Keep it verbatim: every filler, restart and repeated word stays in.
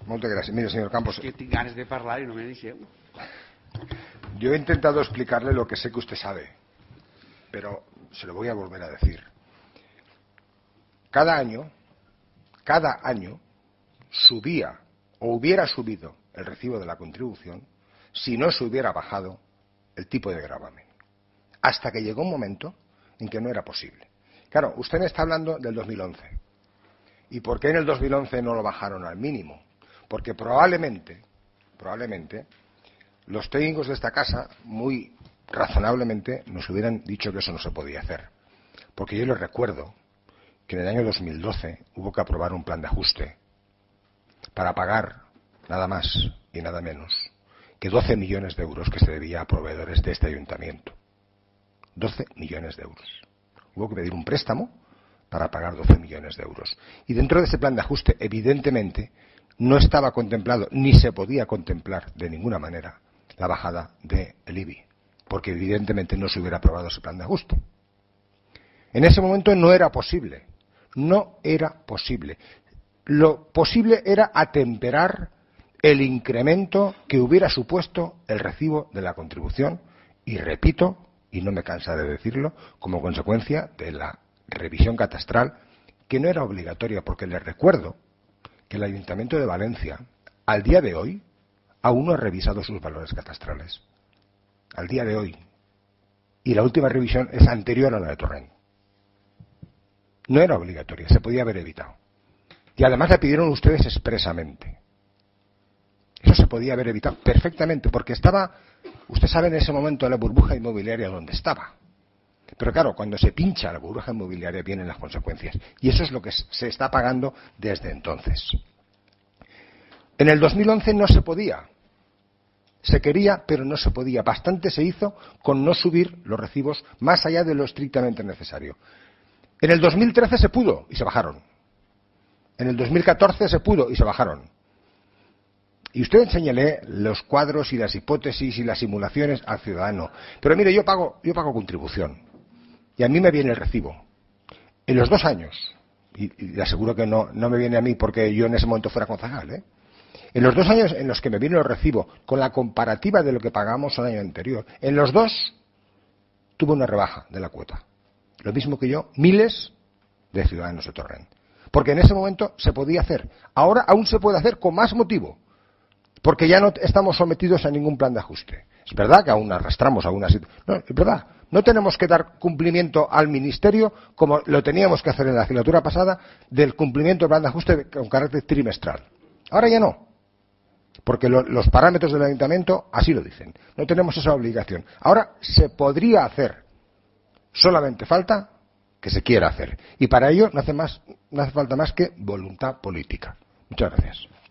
Moltes gràcies. Mire, señor Campos. Que tinc ganes de parlar i no me deixeu. Yo he intentado explicarle lo que sé que usted sabe, pero se lo voy a volver a decir. Cada año, cada año, subía o hubiera subido el recibo de la contribución si no se hubiera bajado el tipo de gravamen. Hasta que llegó un momento en que no era posible. Claro, usted me está hablando del dos mil once. ¿Y por qué en el dos mil once no lo bajaron al mínimo? Porque probablemente, probablemente, los técnicos de esta casa, muy razonablemente, nos hubieran dicho que eso no se podía hacer. Porque yo les recuerdo que en el año dos mil doce hubo que aprobar un plan de ajuste para pagar nada más y nada menos que doce millones de euros que se debía a proveedores de este ayuntamiento. doce millones de euros. Hubo que pedir un préstamo para pagar doce millones de euros. Y dentro de ese plan de ajuste, evidentemente, no estaba contemplado, ni se podía contemplar de ninguna manera, la bajada del I B I, porque evidentemente no se hubiera aprobado ese plan de ajuste. En ese momento no era posible, no era posible. Lo posible era atemperar el incremento que hubiera supuesto el recibo de la contribución, y repito, y no me cansaré de decirlo, como consecuencia de la revisión catastral, que no era obligatoria, porque les recuerdo que el Ayuntamiento de Valencia, al día de hoy, aún no ha revisado sus valores catastrales. Al día de hoy. Y la última revisión es anterior a la de Torrent. No era obligatoria, se podía haber evitado. Y además la pidieron ustedes expresamente. Eso se podía haber evitado perfectamente, porque estaba, usted sabe en ese momento la burbuja inmobiliaria donde estaba. Pero claro, cuando se pincha la burbuja inmobiliaria vienen las consecuencias. Y eso es lo que se está pagando desde entonces. En el dos mil once no se podía. Se quería, pero no se podía. Bastante se hizo con no subir los recibos más allá de lo estrictamente necesario. En el dos mil trece se pudo y se bajaron. En el dos mil catorce se pudo y se bajaron. Y usted enséñele los cuadros y las hipótesis y las simulaciones al ciudadano. Pero mire, yo pago, yo pago contribución. Y a mí me viene el recibo. En los dos años, y, y le aseguro que no, no me viene a mí porque yo en ese momento fuera concejal, ¿eh? En los dos años en los que me viene el recibo, con la comparativa de lo que pagamos el año anterior, en los dos tuve una rebaja de la cuota. Lo mismo que yo, miles de ciudadanos de Torrent. Porque en ese momento se podía hacer. Ahora aún se puede hacer con más motivo. Porque ya no estamos sometidos a ningún plan de ajuste. Es verdad que aún arrastramos algunas... No, es verdad. No tenemos que dar cumplimiento al Ministerio como lo teníamos que hacer en la legislatura pasada del cumplimiento del plan de ajuste con carácter trimestral. Ahora ya no. Porque lo, los parámetros del Ayuntamiento así lo dicen. No tenemos esa obligación. Ahora se podría hacer. Solamente falta que se quiera hacer. Y para ello no hace, más, no hace falta más que voluntad política. Muchas gracias.